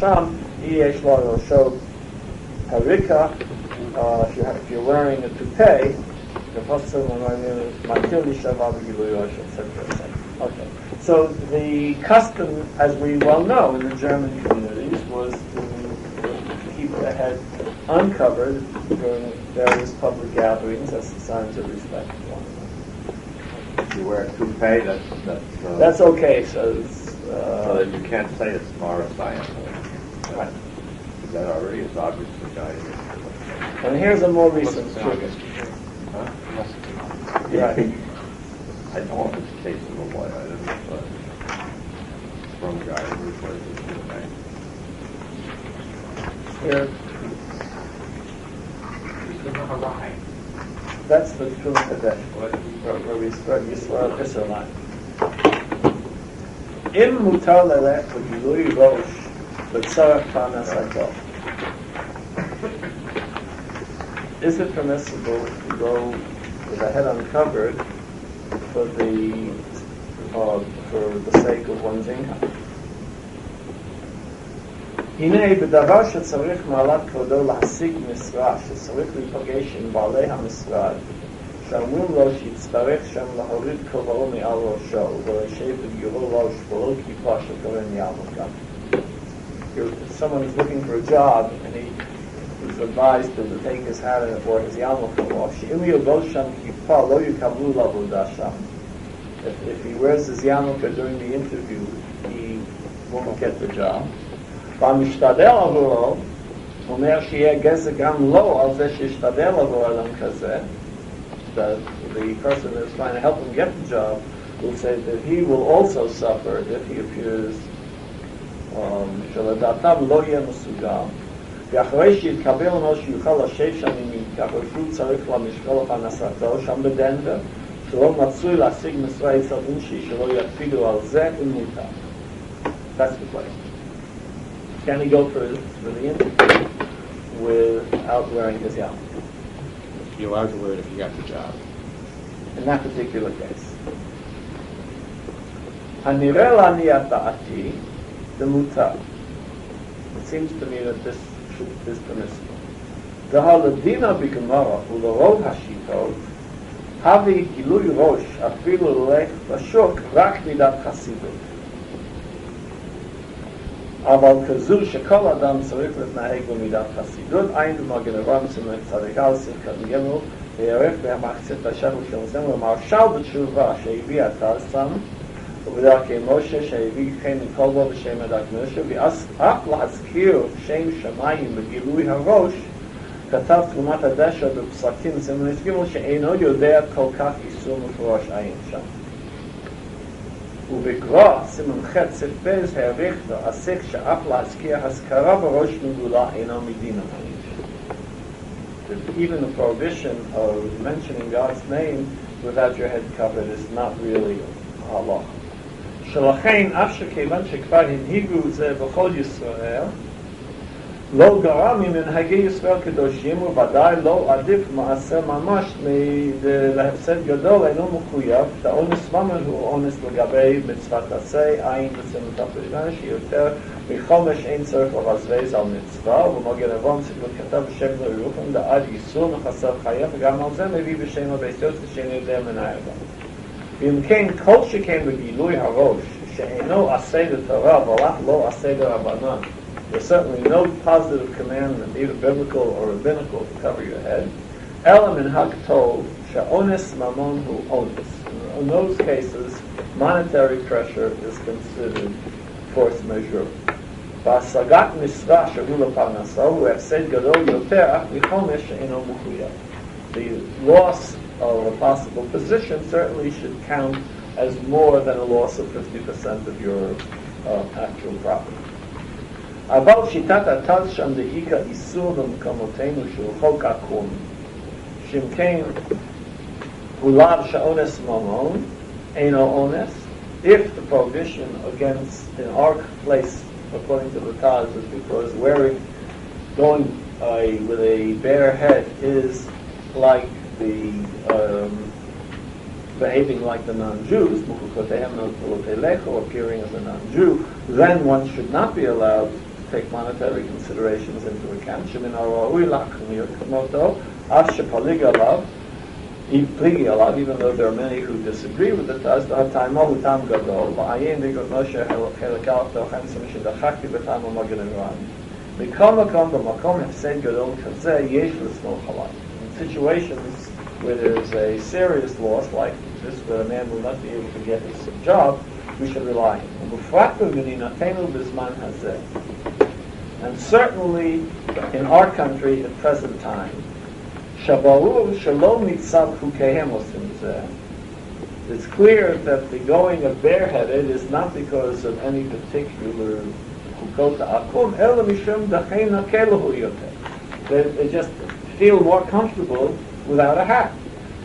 Sham, Yesh Lo Yosho Harika, if you're wearing a toupee, okay. So the custom, as we well know in the German communities, was to keep the head uncovered during various public gatherings as signs of respect for one another. If you wear a toupee, that's okay. So that you can't say it's Morris-science. Right. That already is obvious to the guy. And here's a more recent trigger. Huh? Right. I don't want this case of a boy. I didn't from a guy who replaces the bank. Here. That's the Trum Kadesh, where we start Yisrael Israelite. Im mutar lelech v'gilui rosh v'tzarech parnasato. Is it permissible to go with the head uncovered for the sake of one's income? הנה בדבר שצריך מעלת כבודו להשיג משרה, שצריך להיפגש עם בעלי המשרד, שאומרים לו שיצטרך שם להוריד כובעו מעל ראשו, ולשב בגילו ראש ולא כיפה שקוראים יעמוד. If someone is looking for a job and he is advised to take his hat or his yarmulke off, שאם יבוא שם כיפה לא יקבלו לעבודה שם. If he wears his yarmulke during the interview, he won't get the job. והמשתדל עבורו, אומר שיהיה גזר גם לו על זה שישתדל עבור אדם כזה, the person who is trying to help him get the job will say that he will also suffer if he appears שלדעתיו לא יהיה מסוגל, ואחרי שיתקבל לנו שיוכל לשב שם אם ככה שהוא צריך למשקול הפרנסתו שם בדנבר, שלא מצוי להשיג משרה אצל אנשי שלא יקפידו על זה ומותר. That's the question. Can he go for the interview without wearing his yarmulke? You're allowed to wear it if you got the job. In that particular case. הנראה לעניות דעתי, the mutar. It seems to me that this is permissible. והלדינה בגמרא ולרוב השיטות, הביא גילוי ראש אפילו ללך בשוק רק מידת חסידות. אבל כזו שכל אדם צריך להתנהג במידת חסידות, אין במגן אברהם סימן צדיק על שמחת גמל, ויערך בהמחצית השחר של זמר, מרשל בתשובה שהביא התרסם, ובדרכי משה שהביא כן מכל בו בשם הדת משה, ואף להזכיר שם שמיים בגילוי הראש, כתב תרומת הדשא בפסקים סימן ג' שאינו יודע כל כך איסור מפורש עין שם. ובקרוא סימן ח' ספז העריכתו עסק שאף להזכיר הזכרה בראש מגולה אינו מדין המעין. Even the prohibition of mentioning God's name without your head covered is not really halacha. שלכן אף שכיוון שכבר הנהיגו זה בכל ישראל, לא גרע ממנהגי ישראל קדושים, וודאי לא עדיף מעשה ממש להפסד גדול אינו מחויב, האונס ממש הוא אונס לגבי מצוות עשה, עין בסימן תפרידן, שיותר מחומש אין צריך לבזבז על מצווה, ומגן אברהם כתב בשם זרירוכם, דעד איסור מחסר חייב, וגם על זה מביא בשם הבית יוסף שאינו יודע מנהל בה. ואם כן, כל שכן בגילוי הראש, שאינו עשה לתורה, ולך לא עשה לרבנן, there's certainly no positive commandment, either biblical or rabbinical, to cover your head. Elam in Haktol, she'ones mamon hu ones. In those cases, monetary pressure is considered force majeure. Ba'asagat misvah shehu leparnaso, hu hefsed gadol yoter ach michomesh she'eno muchuyav. The loss of a possible position certainly should count as more than a loss of 50% of your actual property. אבל שיטת התז שם דאיקה איסור במקומותינו שהוא חוק עקום, שאם כן הוא לאו שאונס ממון, אינו אונס, if the prohibition against, in our place, according to the Taz, is because going with a bare head is like the behaving like the non-Jews, or appearing as a non-Jew, then one should not be allowed take monetary considerations into account. Shemin ha'ra'ui lachmir k'moto, af shepalig alav, even though there are many who disagree with the Taz, the Hataymo Hutam Gadol, Ba'ayin Digot Moshe Helakal Tochen Samishin Dachakti B'tam Magen Ran. B'kol Makom B'makom Hefsed Gadol Kazeh Yesh L'smo Chalai. In situations where there is a serious loss, like this, where a man will not be able to get his job, we should rely on him. And certainly in our country at present time, it's clear that the going of bareheaded is not because of any particular they just feel more comfortable without a hat.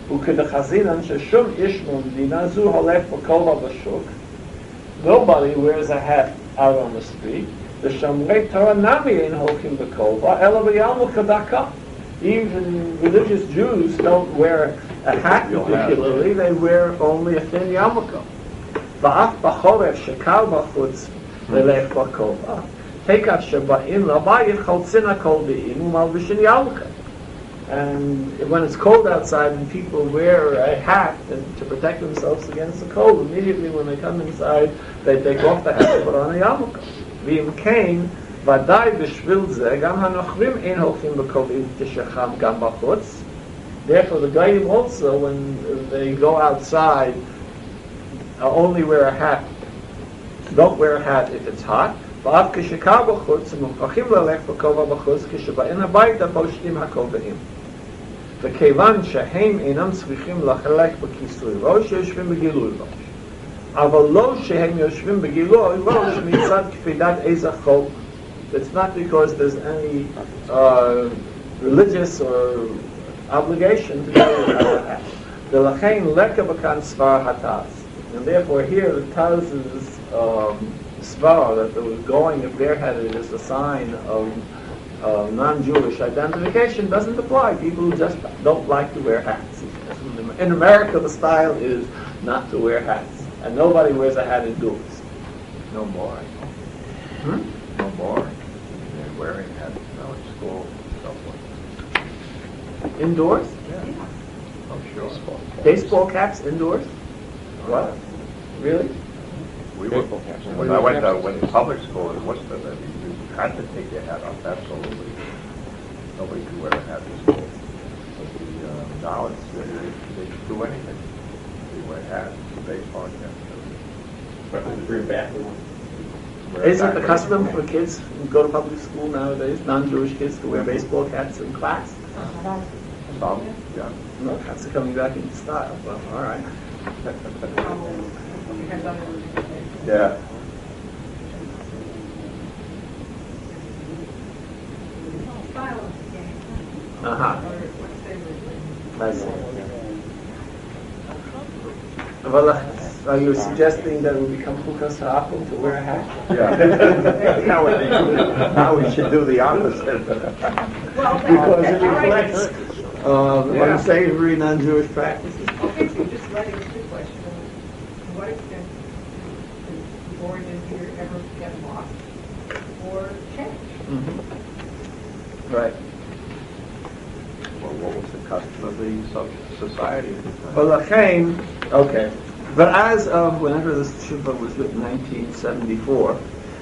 Nobody wears a hat out on the street. The Shomrei Torah Nami ain't holkim b'kolva, ela b'yalmu kadaka. Even religious Jews don't wear a hat particularly, they wear only a thin yarmulke. Va'af b'choref shekal b'chutz v'lech b'kolva. Tekav sheba'in l'bayit choltzina kol b'im u'malvishin yarmulke. And when it's cold outside and people wear a hat to protect themselves against the cold, immediately when they come inside, they take off the hat and put on a yarmulke. V'im kain, v'adai b'shvil zeh, gam hanochrim ein holchim b'kol tishacham gam b'chutz. Therefore, the Goyim also, when they go outside, only wear a hat. Don't wear a hat if it's hot. V'af k'shekar b'chutz, v'mukachim l'lech b'kol b'chutz, k'sheba'in habayta poshtim hakol b'im. וכיוון שהם אינם צריכים לחלק בכיסוי ראש, יושבים בגילוי ראש. אבל לא שהם יושבים בגילוי ראש מצד כפידת איזה חוק. It's not because there's any religious or obligation to go without a hat. ולכן לקה בכאן סבר התז. And therefore here the Taz's svar, that the going of bareheaded is a sign of non-Jewish identification, doesn't apply. People who just don't like to wear hats. In America, the style is not to wear hats, and nobody wears a hat indoors. No more. No more. They're wearing hats now at school. Indoors? Yeah. I'm sure. Baseball caps indoors? What? Really? We were, when I went to public school in Worcester, you had to take your hat off, absolutely. Nobody could wear a hat in school. But now it's, they can do anything. They wear hats, baseball caps. But to bring back Is it the custom for kids who go to public school nowadays, non-Jewish kids, to wear baseball caps in class? Some, yeah. No, hats are coming back into style. Well, all right. Yeah. I see. Well, are you suggesting that it will become chukas ha'achum to wear a hat? Yeah. Now we should do the opposite. Because it reflects unsavory non-Jewish practices. Okay, so just writing a quick question. To what extent does the origin here ever get lost or changed? Mm-hmm. Right. Well, what was the custom of the society at the time? Well, Lachaim, okay. But as of whenever this shuvah was written, 1974,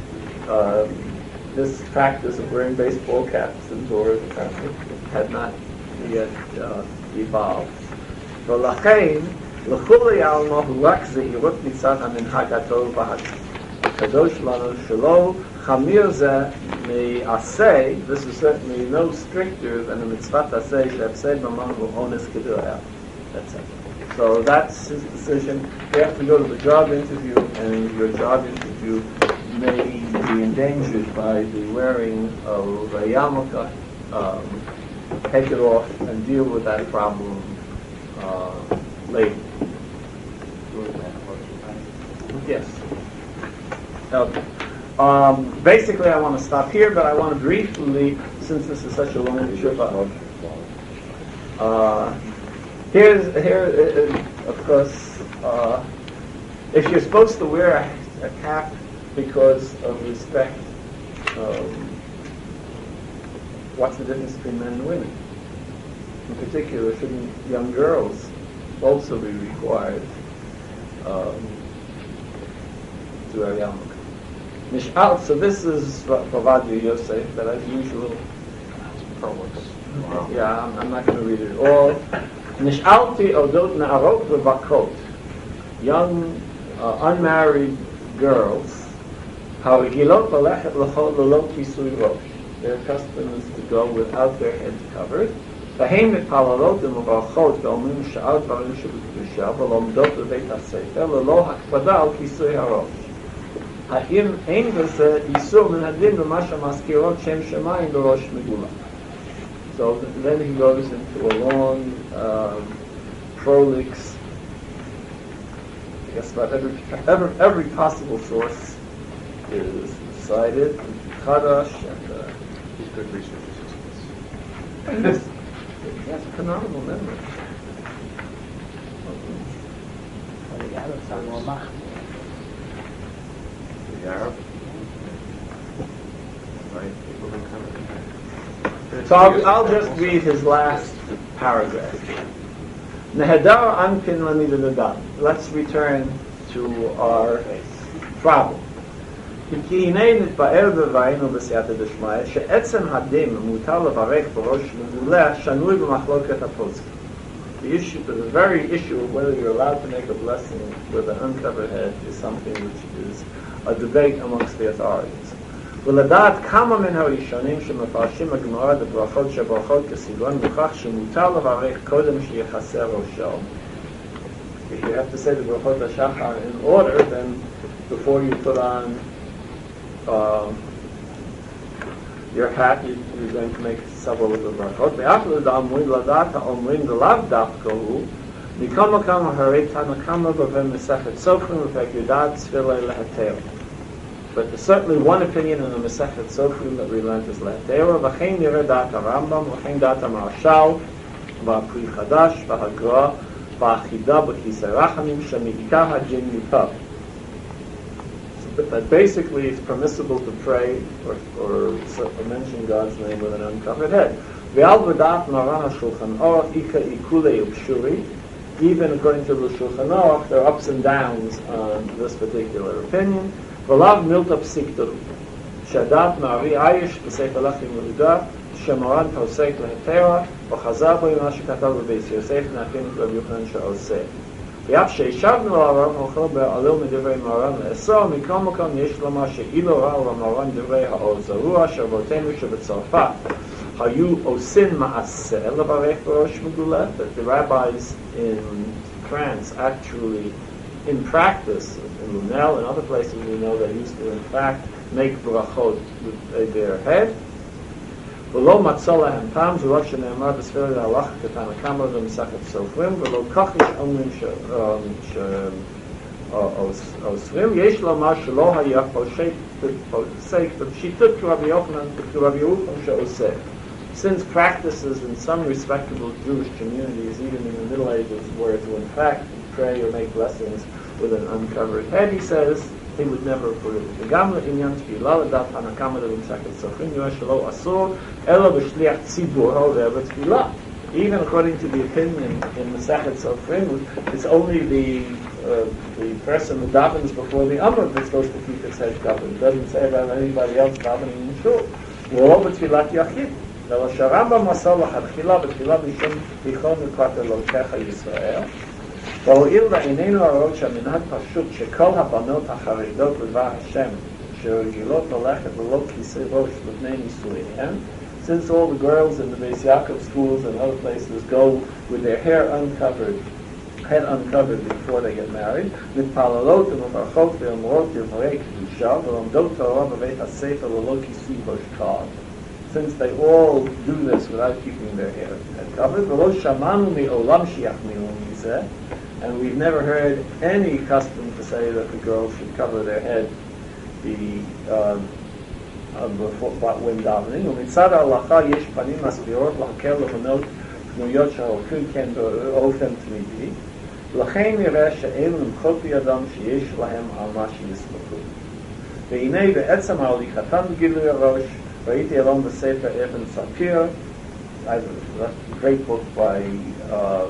this practice of wearing baseball caps indoors apparently had not yet evolved. But Lachaim, l'chuli alma hu rak zehirut mitzad ha-minhag hatov v'hakadosh lanu shelo chamir zeh mi'aseh. This is certainly no stricter than the mitzvat aseh she'apsed mamon hu ones kedur. That's it. So that's his decision. You have to go to the job interview, and your job interview may be endangered by the wearing of a yarmulke. Take it off and deal with that problem later. Yes. Okay. Basically, I want to stop here, but I want to briefly, since this is such a long shuvah. Here, of course, if you're supposed to wear a cap because of respect what's the difference between men and women? In particular, shouldn't young girls also be required to wear yarmulke? So this is Bavadia Yosef, but as usual, yeah, I'm not going to read it all. Nish'alti odot na'arot v'bakot, young unmarried girls, harigilot l'lechet l'lo kisui rosh. Their custom is to go without their heads covered. והן מתפללות ומברכות ואומרים שאר דברים שבקדושה ולומדות בבית הספר ללא הקפדה על כיסוי הראש. האם אין בזה איסור מן הדין במה שמזכירות שם שמיים בראש מגולה? So then he goes into a long, prolix, I guess about every possible source is cited, Chadash and He's good research assistants. he has a phenomenal memory. The Arab? Right. So I'll just read his last paragraph. Nehedar anpin lamidadadam. Let's return to our problem. כי הנה נתפאר בביינו בסייעתא דשמיא שעצם הדין מותר לברך בראש מגולה שנוי במחלוקת הפוסקים. The very issue of whether you're allowed to make a blessing with an uncovered head is something which is a debate amongst the authorities. ולדעת כמה מן הראשונים שמפרשים הגמרא בברכות שברכות כסגנון מוכח שמותר לברך קודם שיחסר ראשו. If you have to say the brachot HaShachar in order, then before you put on your hat, you're going to make several of the brachot. ואף לדאמרים לדעת האומרים ולאו דווקא הוא מכל מקום הרי תנא קמא במסכת סופרים בפרק י"ד תפילה להתר. But there's certainly one opinion in the Masechet Sofrim that we learned is Le'atera, v'chein nireh da'at HaRambam, v'chein da'at HaMarshal, v'Pri Chadash, v'Hagra, v'Achida, v'Kisei Rachamim, she'mi'ikar ha'jin yutav. That basically it's permissible to pray or mention God's name with an uncovered head. V'al v'da'at Maran HaShulchan Aruch, ika ikulei upshuri, even according to the Shulchan Aruch, there are ups and downs on this particular opinion. ולאו מילתא פסיקתא שהדעת מערי עייש בספר לחם יהודה שמרן פוסק להתרה וחזר בו עם מה שכתב בבית יוסף נאפין את רבי יוחנן שעושה ואף שישבנו על הרב אוכל בעלו מדברי מרן לאסור מכל מקום יש לומר שאילו ראה למרן דברי העוז הרוח שרבותינו שבצרפת היו עושים מעשה לברך בראש מגולה, that the rabbis in France actually in practice, in Lunel and other places we know they used to in fact make brachot with their head. ולא מצא להם פעם, זה רק שנאמר בספר ההלכה כתנא קמא במסכת סופרים, ולא כך יש אומרים שאוסרים, יש לומר שלא היה פוסק בפשיטות כרבי יוחנן וכרבי יוחנן שעושה. Since practices in some respectable Jewish communities, even in the Middle Ages, were to in fact pray or make blessings with an uncovered head, he says he would never put it. וגם לעניין תפילה לדעת תנא קמא במסכת סופרים נראה שלא אסור אלא בשליח ציבור העובר בתפילה. Even according to the opinion in Masechet Sofrim, it's only the person who davens before the Amr that's supposed to keep his head covered. It doesn't say about anybody else davening in shul. ולא בתפילת יחיד. אלא שהרמב"ם עשה לכתחילה בתפילה בשם תיכון וכת אלוקיך ישראל. והואיל לעינינו הרואות שהמנהג פשוט שכל הבנות החרדות לדבר השם שרגילות ללכת ללא כיסוי ראש לפני נישואיהן, since all the girls in the Beis Yaakov schools and other places go with their head uncovered before they get married, מתפללות ומברכות ואומרות דברי קדושה ולומדות תורה בבית הספר ללא כיסוי ראש כלל. Since they all do this without keeping their head covered, ולא שמענו מעולם שיחמירו מזה, and we've never heard any custom to say that the girls should cover their head when davening. ומצד ההלכה יש פנים מסבירות להקל לבנות דמויות שהולכים כן באופן תמידי. לכן נראה שאין למחות בידם שיש להם על מה שיסמכו. והנה בעצם ההליכתן בגילוי הראש, ראיתי אלון בספר אבן ספיר, a great book by a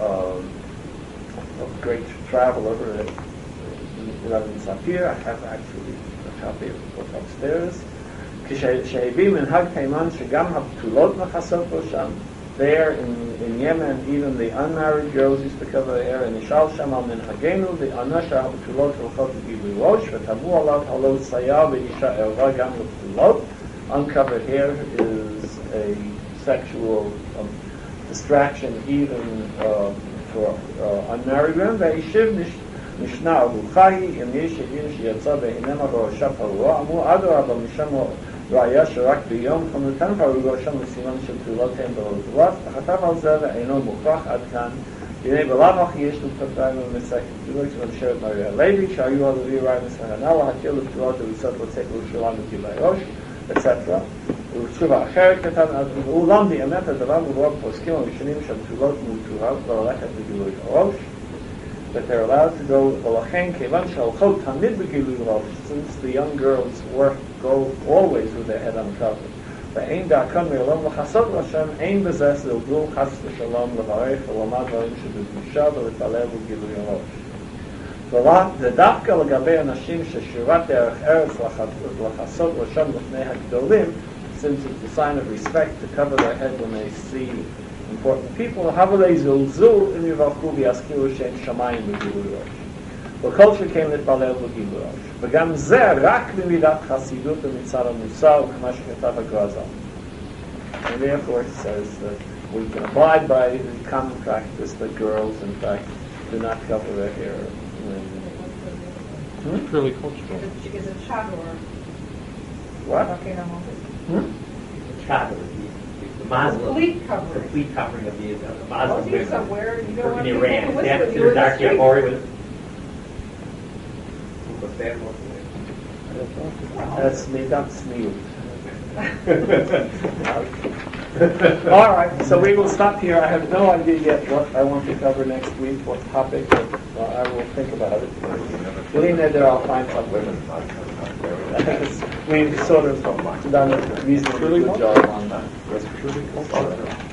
great traveler, Evan Sapir. I have actually a copy of the book upstairs. כשהביא מנהג תימן שגם הפתולות מכסות ראשם, there in Yemen, even the unmarried girls used to cover their hair, and נשאל שם על מנהגנו, וענה שהפתולות הולכות לגילוי ראש, ותבעו עליו הלא צייר ואישה ערווה גם לפתולות. Uncovered hair is a sexual distraction even for unmarried women. והישיב משנה ארוחי, אם יש עיר שיצא בעינם הראשה פרוע, אמרו אדרבה משם ראיה שרק ביום חמותן פרוע שם לסימן של תולותיהם ברזולת, וכתב על זה ואינו מוכרח עד כאן. הנה בלאו הכי יש לפתיים במסכת תפילות של המשרת מריה לוי, שהיו הלוי ראי מסמכנה להתיר לפתולות ולצאת לצאת לירושלים לגילוי ראש, etc. ובתשובה אחרת כתב, ואולם באמת הדבר מבואר בפוסקים הראשונים שהפתולות מותרות ללכת לגילוי הראש, that they're allowed to go, ולכן כיוון שהולכות תמיד בגילוי ראש, since the young girls go always with their head uncovered, ואין דרכן מעולם לחסות ראשם, אין בזה סלגול חס ושלום לברך ולומר דברים שבקדושה ולהתפלל בגילוי הראש. זה דווקא לגבי אנשים ששירת דרך ארץ לחסות ראשם לפני הגדולים, since it's a sign of respect to cover their head when they see important people, הבה זלזול אם יברכו ויזכירו שאין שמיים בגילוי ראש. וכל שכן להתפלל בגילוי ראש. וגם זה רק במידת חסידות ומצד המוסר, כמו שכתב הגרז"ל. And therefore it says that we can abide by the common practice that girls, in fact, do not cover their hair when... Purely cultural. Is it chador? What? Chador, the Muslim. Complete covering. Complete covering of the I'll Muslim see women. somewhere, you don't want In people Iran. to Is that whisper to you in considered the Dr. street. Amori with what's that one? That's midat sniut. All right, so we will stop here. I have no idea yet what I want to cover next week, what topic, but I will think about it. Believe me, there I'll find something. We've sort of done a reasonably good job on that. That's purely cultural.